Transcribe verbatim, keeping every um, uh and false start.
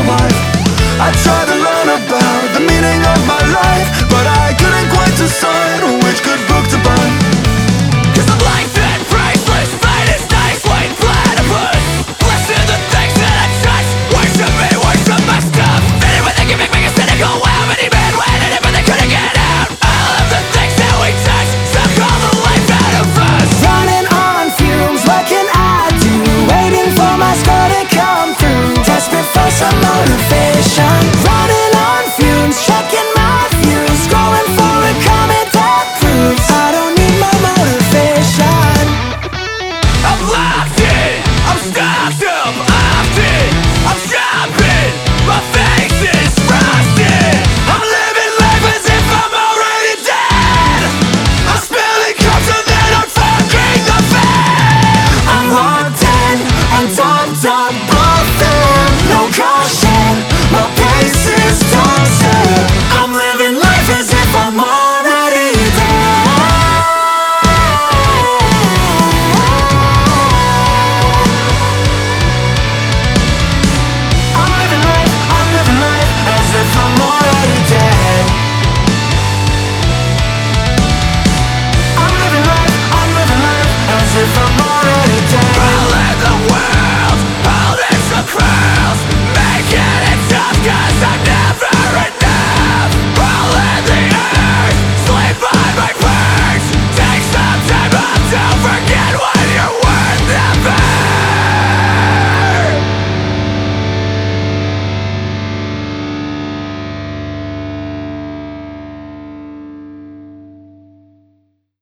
survive. I tried to learn about the meaning of my life, but I couldn't quite decide which good book to buy. Cause the life and priceless, fate is nice, white platypus. Listen to things that I touch, worship me, worship my stuff. Fitted with the gimmick, make a cynical. How many men waited but they couldn't get out? All of the things that we touch suck all the life out of us. Running on fumes, what can I do? Waiting for my score to come through, desperate for some motivation. Running on fumes, checking my views, scrolling for a comment that proves I don't need my motivation. I'm locked in, I'm stocked up often. I'm shopping, my face is frosted. I'm living life as if I'm already dead. I'm spilling cups and then I'm fucking the fan. I'm locked in, I'm dumped up both in. No caution, my pace is toxic. I'm living life as if I'm already dead. I'm living life, I'm living life as if I'm already dead. I'm living life, I'm living life as if I'm already dead. All in the world, holding some crowds, making it tough cause I'm never enough. All in the earth, sleep on my perch. Take some time off to forget what you're